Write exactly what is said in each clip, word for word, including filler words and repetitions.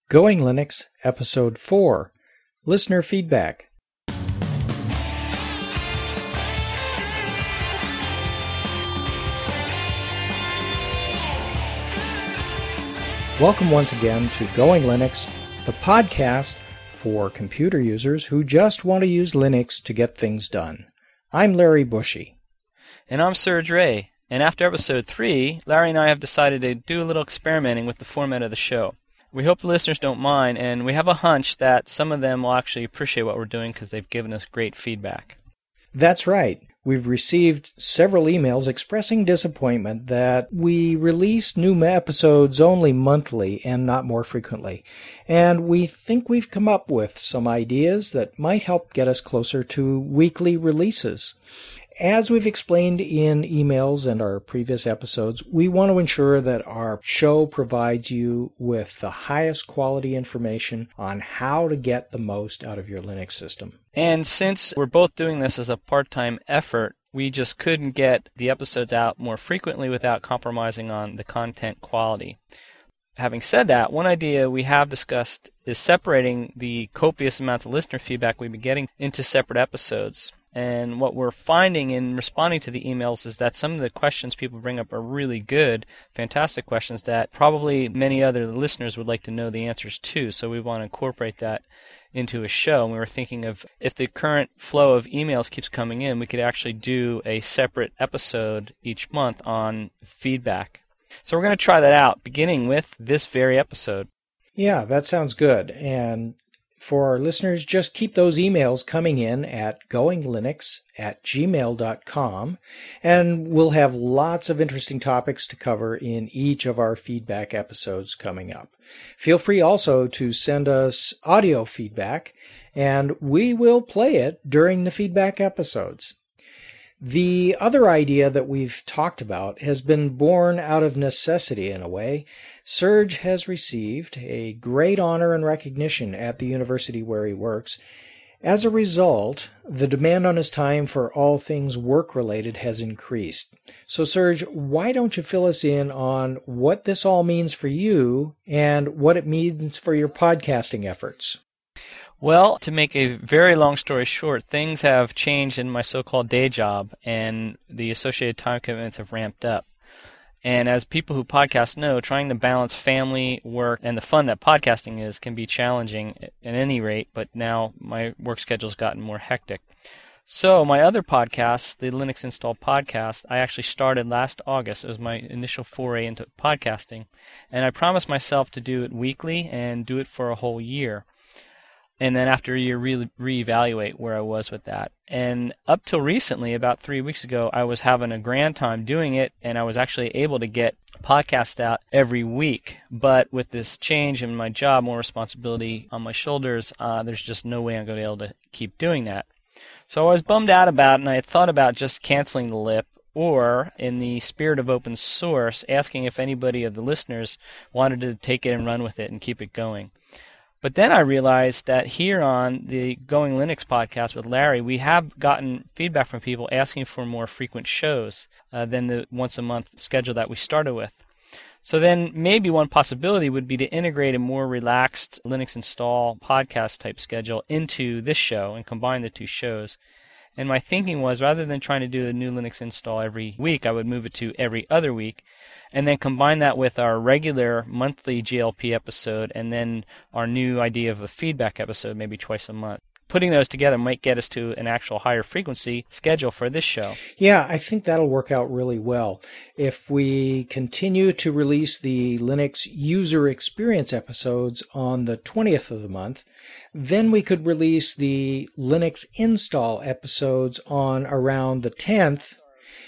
Going Linux, Episode four, Listener Feedback. Welcome once again to Going Linux, the podcast for computer users who just want to use Linux to get things done. I'm Larry Bushy. And I'm Serge Ray. And after episode three, Larry and I have decided to do a little experimenting with the format of the show. We hope the listeners don't mind, and we have a hunch that some of them will actually appreciate what we're doing because they've given us great feedback. That's right. We've received several emails expressing disappointment that we release new episodes only monthly and not more frequently. And we think we've come up with some ideas that might help get us closer to weekly releases. As we've explained in emails and our previous episodes, we want to ensure that our show provides you with the highest quality information on how to get the most out of your Linux system. And since we're both doing this as a part-time effort, we just couldn't get the episodes out more frequently without compromising on the content quality. Having said that, one idea we have discussed is separating the copious amounts of listener feedback we've been getting into separate episodes. And what we're finding in responding to the emails is that some of the questions people bring up are really good, fantastic questions that probably many other listeners would like to know the answers to. So we want to incorporate that into a show. And we were thinking of if the current flow of emails keeps coming in, we could actually do a separate episode each month on feedback. So we're going to try that out, beginning with this very episode. Yeah, that sounds good. And for our listeners, just keep those emails coming in at goinglinux at gmail dot com, and we'll have lots of interesting topics to cover in each of our feedback episodes coming up. Feel free also to send us audio feedback, and we will play it during the feedback episodes. The other idea that we've talked about has been born out of necessity in a way. Serge has received a great honor and recognition at the university where he works. As a result, the demand on his time for all things work-related has increased. So Serge, why don't you fill us in on what this all means for you and what it means for your podcasting efforts? Well, to make a very long story short, things have changed in my so-called day job, and the associated time commitments have ramped up. And as people who podcast know, trying to balance family, work, and the fun that podcasting is can be challenging at any rate, but now my work schedule's gotten more hectic. So my other podcast, the Linux Install Podcast, I actually started last August. It was my initial foray into podcasting, and I promised myself to do it weekly and do it for a whole year. And then after a year, re- reevaluate where I was with that. And up till recently, about three weeks ago, I was having a grand time doing it, and I was actually able to get podcasts out every week. But with this change in my job, more responsibility on my shoulders, uh, there's just no way I'm going to be able to keep doing that. So I was bummed out about it, and I had thought about just canceling the L I P, or, in the spirit of open source, asking if anybody of the listeners wanted to take it and run with it and keep it going. But then I realized that here on the Going Linux podcast with Larry, we have gotten feedback from people asking for more frequent shows uh, than the once-a-month schedule that we started with. So then maybe one possibility would be to integrate a more relaxed Linux Install podcast type schedule into this show and combine the two shows. And my thinking was, rather than trying to do a new Linux install every week, I would move it to every other week, and then combine that with our regular monthly G L P episode, and then our new idea of a feedback episode, maybe twice a month. Putting those together might get us to an actual higher frequency schedule for this show. Yeah, I think that'll work out really well. If we continue to release the Linux user experience episodes on the twentieth of the month, then we could release the Linux install episodes on around the tenth,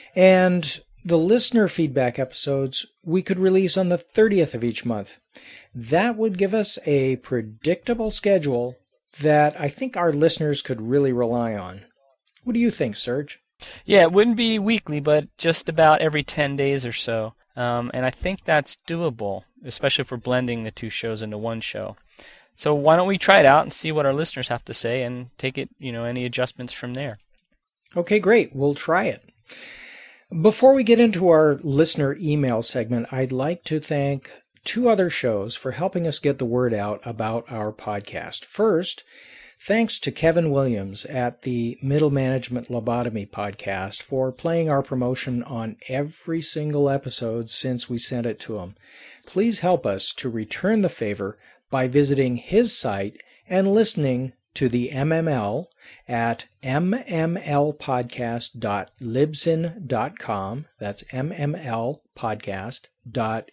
and the listener feedback episodes we could release on the thirtieth of each month. That would give us a predictable schedule that I think our listeners could really rely on. What do you think, Serge? Yeah, it wouldn't be weekly, but just about every ten days or so. Um, and I think that's doable, especially for blending the two shows into one show. So why don't we try it out and see what our listeners have to say and take it, you know, any adjustments from there. Okay, great. We'll try it. Before we get into our listener email segment, I'd like to thank two other shows for helping us get the word out about our podcast. First, thanks to Kevin Williams at the Middle Management Lobotomy podcast for playing our promotion on every single episode since we sent it to him. Please help us to return the favor by visiting his site and listening to the M M L at m m l podcast dot libsyn dot com. That's m m l podcast dot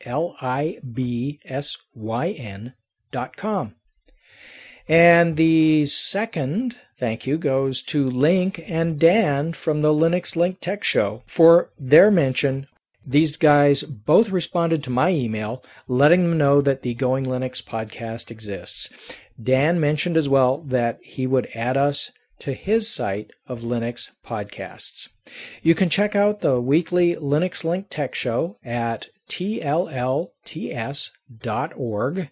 libsyn dot com. And the second thank you goes to Link and Dan from the Linux Link Tech Show for their mention. These guys both responded to my email letting them know that the Going Linux podcast exists. Dan mentioned as well that he would add us to his site of Linux podcasts. You can check out the weekly Linux Link Tech Show at t l l t s dot org.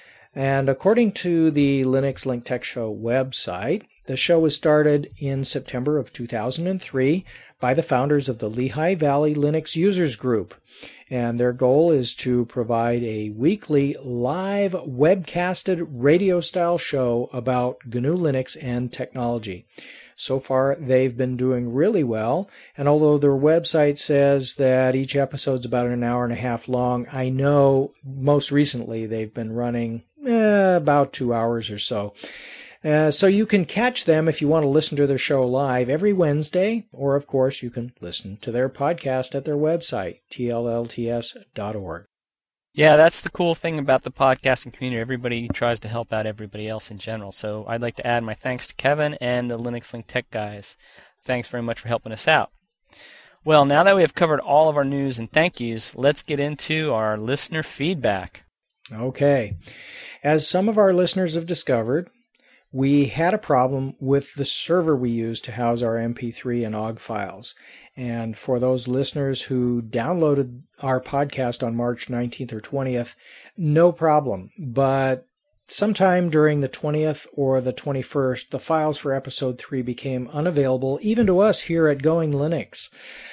And according to the Linux Link Tech Show website, the show was started in September of two thousand three by the founders of the Lehigh Valley Linux Users Group. And their goal is to provide a weekly live webcasted radio-style show about G N U Linux and technology. So far, they've been doing really well, and although their website says that each episode's about an hour and a half long, I know most recently they've been running eh, about two hours or so. Uh, so you can catch them if you want to listen to their show live every Wednesday, or of course you can listen to their podcast at their website, t l l t s dot org. Yeah, that's the cool thing about the podcasting community. Everybody tries to help out everybody else in general. So I'd like to add my thanks to Kevin and the Linux Link Tech guys. Thanks very much for helping us out. Well, now that we have covered all of our news and thank yous, let's get into our listener feedback. Okay. As some of our listeners have discovered, we had a problem with the server we use to house our M P three and O G files. And for those listeners who downloaded our podcast on March nineteenth or twentieth, no problem. But sometime during the twentieth or the twenty-first, the files for episode three became unavailable, even to us here at Going Linux.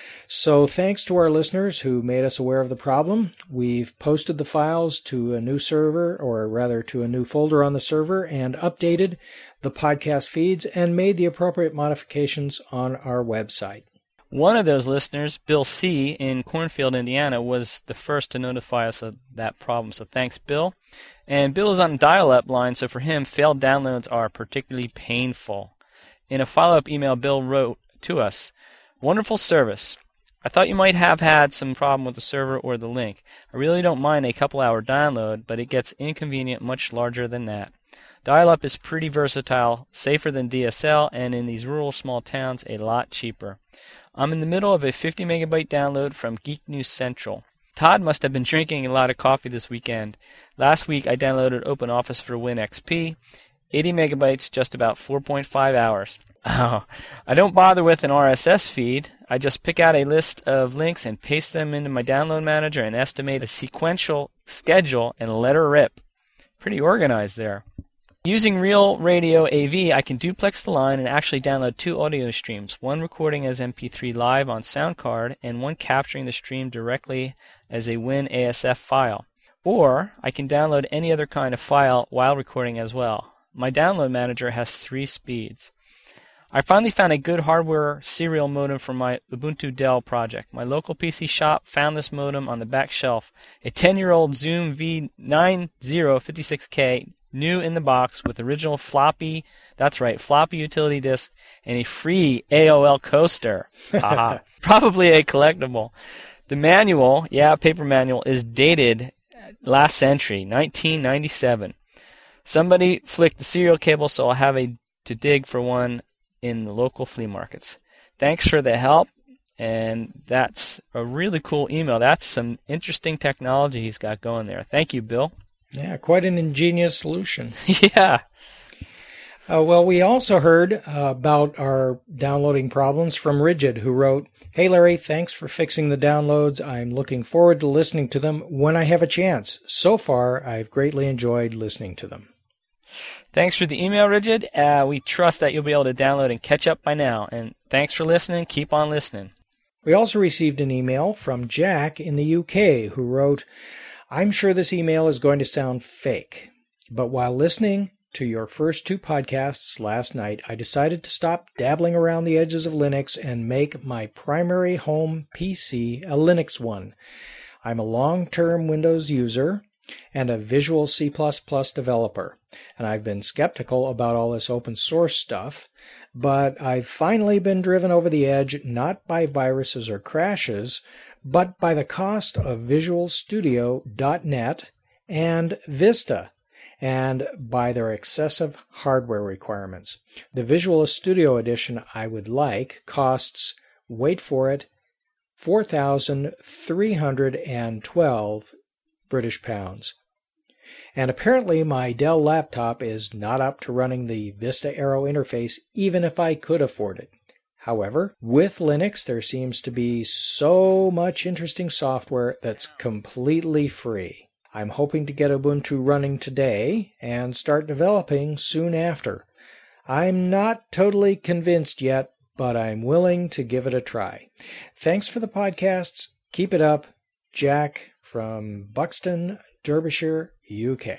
So thanks to our listeners who made us aware of the problem, we've posted the files to a new server, or rather to a new folder on the server, and updated the podcast feeds and made the appropriate modifications on our website. One of those listeners, Bill C. in Cornfield, Indiana, was the first to notify us of that problem. So thanks, Bill. And Bill is on a dial-up line, so for him, failed downloads are particularly painful. In a follow-up email, Bill wrote to us, "Wonderful service. I thought you might have had some problem with the server or the link. I really don't mind a couple hour download, but it gets inconvenient much larger than that. Dial-up is pretty versatile, safer than D S L, and in these rural small towns, a lot cheaper. I'm in the middle of a fifty megabyte download from Geek News Central. Todd must have been drinking a lot of coffee this weekend. Last week I downloaded OpenOffice for WinXP, eighty megabytes, just about four point five hours. Oh, I don't bother with an R S S feed. I just pick out a list of links and paste them into my download manager and estimate a sequential schedule and let her rip. Pretty organized there. Using Real Radio A V, I can duplex the line and actually download two audio streams, one recording as M P three live on SoundCard and one capturing the stream directly as a Win A S F file. Or I can download any other kind of file while recording as well. My download manager has three speeds. I finally found a good hardware serial modem for my Ubuntu Dell project. My local P C shop found this modem on the back shelf, a ten-year-old Zoom V nine zero fifty-six K, new in the box with original floppy, that's right, floppy utility disk, and a free A O L coaster. Haha. Probably a collectible. The manual, yeah, paper manual, is dated last century, nineteen ninety-seven. Somebody flicked the serial cable, so I'll have a, to dig for one in the local flea markets. Thanks for the help, and that's a really cool email. That's some interesting technology he's got going there. Thank you, Bill. Yeah, quite an ingenious solution. Yeah. Uh, well, we also heard uh, about our downloading problems from Rigid, who wrote, "Hey, Larry, thanks for fixing the downloads. I'm looking forward to listening to them when I have a chance. So far, I've greatly enjoyed listening to them." Thanks for the email, Rigid. Uh, we trust that you'll be able to download and catch up by now. And thanks for listening. Keep on listening. We also received an email from Jack in the U K, who wrote, I'm sure this email is going to sound fake, but while listening to your first two podcasts last night, I decided to stop dabbling around the edges of Linux and make my primary home P C a Linux one. I'm a long-term Windows user and a Visual C plus plus developer, and I've been skeptical about all this open source stuff, but I've finally been driven over the edge not by viruses or crashes, but by the cost of Visual Studio dot net and Vista, and by their excessive hardware requirements. The Visual Studio Edition I would like costs, wait for it, four thousand three hundred twelve British pounds. And apparently my Dell laptop is not up to running the Vista Aero interface even if I could afford it. However, with Linux there seems to be so much interesting software that's completely free. I'm hoping to get Ubuntu running today and start developing soon after. I'm not totally convinced yet, but I'm willing to give it a try. Thanks for the podcasts. Keep it up. Jack from Buxton, Derbyshire, U K.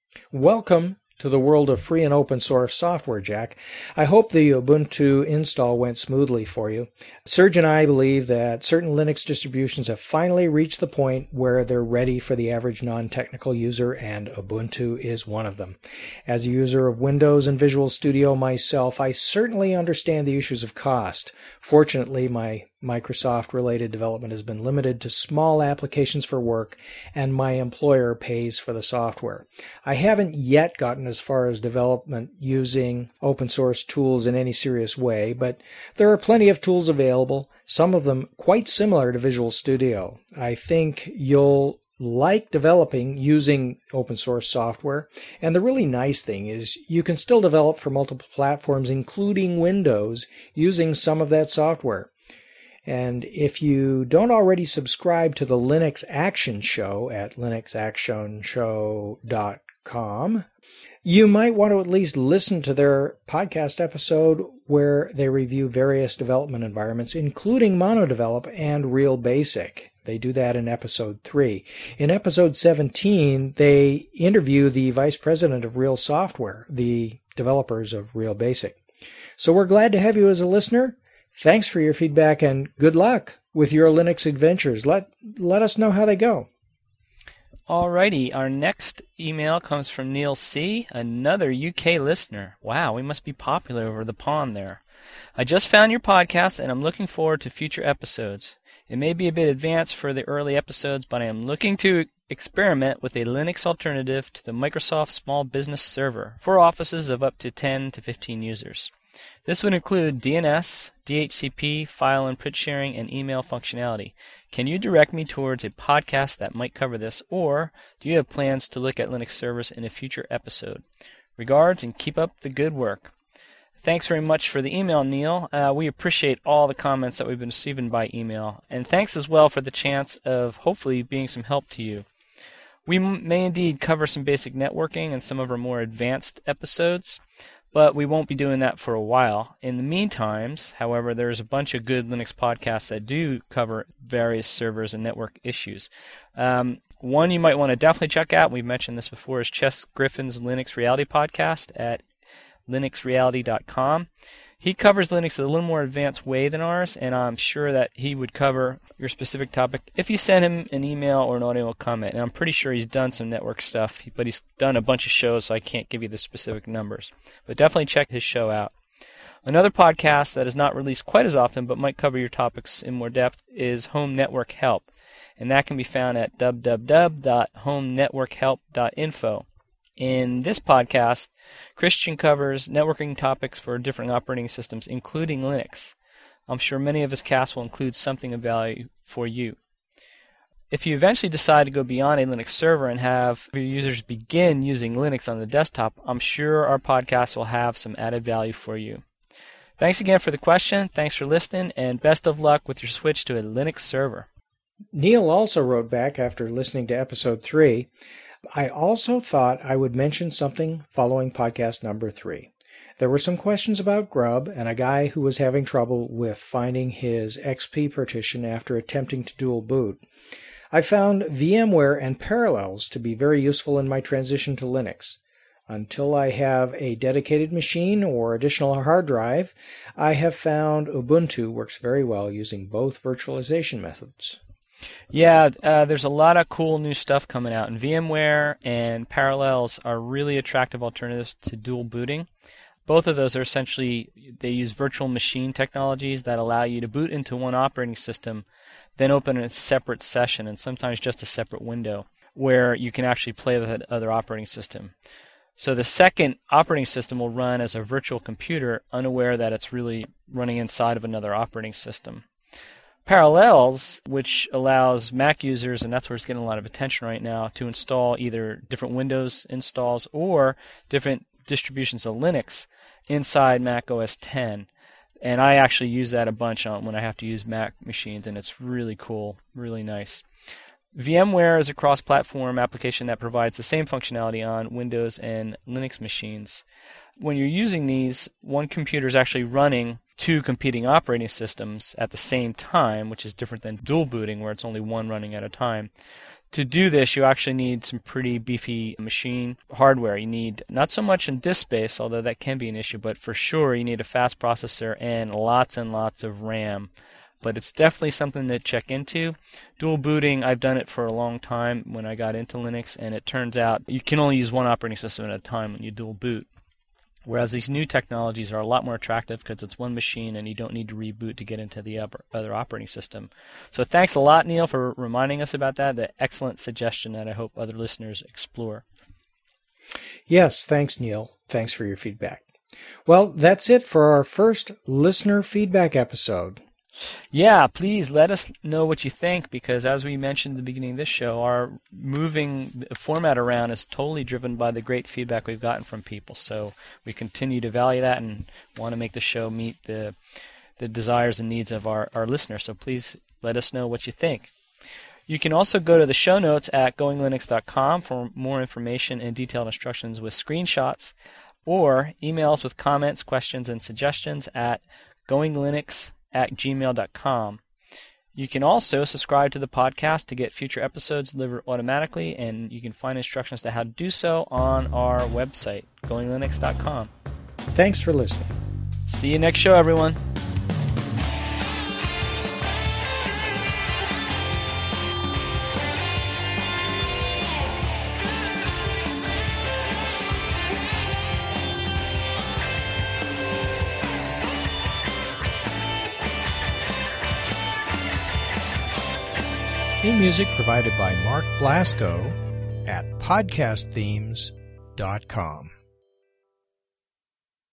Welcome to the world of free and open source software, Jack. I hope the Ubuntu install went smoothly for you. Serge and I believe that certain Linux distributions have finally reached the point where they're ready for the average non-technical user, and Ubuntu is one of them. As a user of Windows and Visual Studio myself, I certainly understand the issues of cost. Fortunately, my Microsoft-related development has been limited to small applications for work, and my employer pays for the software. I haven't yet gotten as far as development using open source tools in any serious way, but there are plenty of tools available, some of them quite similar to Visual Studio. I think you'll like developing using open source software, and the really nice thing is you can still develop for multiple platforms, including Windows, using some of that software. And if you don't already subscribe to the Linux Action Show at linux action show dot com, you might want to at least listen to their podcast episode where they review various development environments, including MonoDevelop and Real Basic. They do that in episode three. In episode seventeen, they interview the vice president of Real Software, the developers of Real Basic. So we're glad to have you as a listener. Thanks for your feedback and good luck with your Linux adventures. Let let us know how they go. Alrighty, our next email comes from Neil C., another U K listener. Wow, we must be popular over the pond there. I just found your podcast and I'm looking forward to future episodes. It may be a bit advanced for the early episodes, but I am looking to experiment with a Linux alternative to the Microsoft Small Business Server for offices of up to ten to fifteen users. This would include D N S, D H C P, file and print sharing, and email functionality. Can you direct me towards a podcast that might cover this, or do you have plans to look at Linux servers in a future episode? Regards, and keep up the good work. Thanks very much for the email, Neil. Uh, we appreciate all the comments that we've been receiving by email, and thanks as well for the chance of hopefully being some help to you. We m- may indeed cover some basic networking in some of our more advanced episodes, but we won't be doing that for a while. In the meantime, however, there's a bunch of good Linux podcasts that do cover various servers and network issues. Um, one you might want to definitely check out, we've mentioned this before, is Chess Griffin's Linux Reality Podcast at linux reality dot com. He covers Linux in a little more advanced way than ours, and I'm sure that he would cover your specific topic if you send him an email or an audio comment. And I'm pretty sure he's done some network stuff, but he's done a bunch of shows, so I can't give you the specific numbers. But definitely check his show out. Another podcast that is not released quite as often, but might cover your topics in more depth, is Home Network Help, and that can be found at w w w dot home network help dot info. In this podcast, Christian covers networking topics for different operating systems, including Linux. I'm sure many of his casts will include something of value for you. If you eventually decide to go beyond a Linux server and have your users begin using Linux on the desktop, I'm sure our podcast will have some added value for you. Thanks again for the question, thanks for listening, and best of luck with your switch to a Linux server. Neil also wrote back after listening to episode three. I also thought I would mention something following podcast number three. There were some questions about Grub and a guy who was having trouble with finding his X P partition after attempting to dual boot. I found VMware and Parallels to be very useful in my transition to Linux. Until I have a dedicated machine or additional hard drive, I have found Ubuntu works very well using both virtualization methods. Yeah, uh, there's a lot of cool new stuff coming out, and VMware and Parallels are really attractive alternatives to dual booting. Both of those are essentially, they use virtual machine technologies that allow you to boot into one operating system, then open a separate session, and sometimes just a separate window, where you can actually play with that other operating system. So the second operating system will run as a virtual computer, unaware that it's really running inside of another operating system. Parallels, which allows Mac users, and that's where it's getting a lot of attention right now, to install either different Windows installs or different distributions of Linux inside Mac O S ten. And I actually use that a bunch on when I have to use Mac machines, and it's really cool, really nice. VMware is a cross-platform application that provides the same functionality on Windows and Linux machines. When you're using these, one computer is actually running two competing operating systems at the same time, which is different than dual booting, where it's only one running at a time. To do this, you actually need some pretty beefy machine hardware. You need not so much in disk space, although that can be an issue, but for sure you need a fast processor and lots and lots of RAM. But it's definitely something to check into. Dual booting, I've done it for a long time when I got into Linux, and it turns out you can only use one operating system at a time when you dual boot. Whereas these new technologies are a lot more attractive because it's one machine and you don't need to reboot to get into the other operating system. So thanks a lot, Neil, for reminding us about that. The excellent suggestion that I hope other listeners explore. Yes, thanks, Neil. Thanks for your feedback. Well, that's it for our first listener feedback episode. Yeah, please let us know what you think, because as we mentioned at the beginning of this show, our moving the format around is totally driven by the great feedback we've gotten from people. So we continue to value that and want to make the show meet the the desires and needs of our, our listeners. So please let us know what you think. You can also go to the show notes at going linux dot com for more information and detailed instructions with screenshots, or email us with comments, questions, and suggestions at goinglinux at gmail dot com. You can also subscribe to the podcast to get future episodes delivered automatically, and you can find instructions to how to do so on our website, going linux dot com. Thanks for listening. See you next show, everyone. Theme music provided by Mark Blasco at podcast themes dot com.